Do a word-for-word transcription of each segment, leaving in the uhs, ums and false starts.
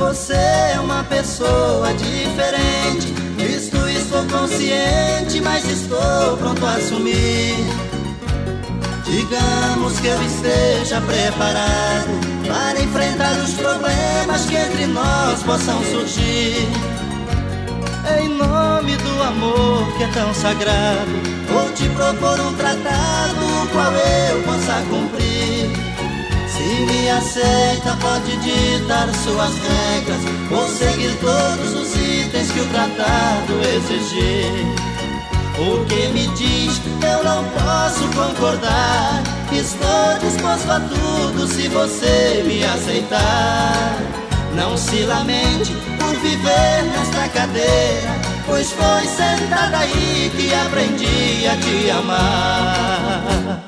Você é uma pessoa diferente. Disto estou consciente, mas estou pronto a assumir. Digamos que eu esteja preparado para enfrentar os problemas que entre nós possam surgir. Em nome do amor que é tão sagrado, vou te propor um tratado o qual eu possa cumprir. Se me aceita, pode ditar suas regras, vou seguir todos os itens que o tratado exigir. O que me diz, eu não posso concordar. Estou disposto a tudo se você me aceitar. Não se lamente por viver nesta cadeira, pois foi sentada aí que aprendi a te amar.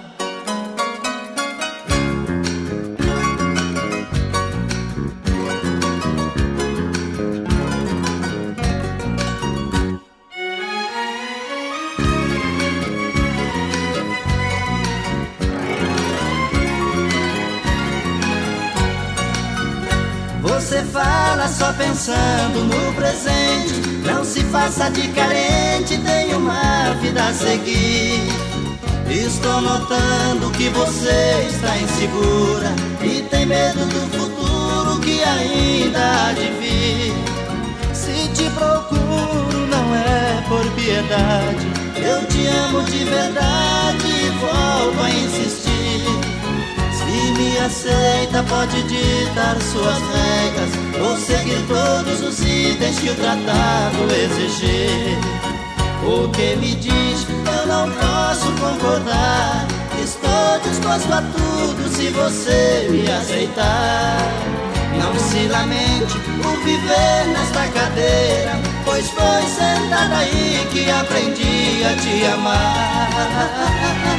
Você fala só pensando no presente, não se faça de carente, tem uma vida a seguir. Estou notando que você está insegura e tem medo do futuro que ainda há de vir. Se te procuro não é por piedade, eu te amo de verdade e volto a insistir. Se me aceita, pode ditar suas regras, vou seguir todos os itens que o tratado exigir. O que me diz, eu não posso concordar. Estou disposto a tudo se você me aceitar. Não se lamente por viver nesta cadeira, pois foi sentada aí que aprendi a te amar.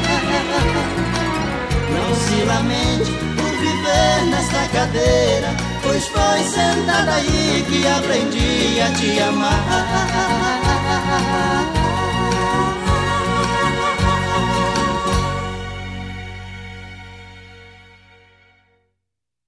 Não se lamente por viver nesta cadeira, pois foi sentada aí que aprendi a te amar.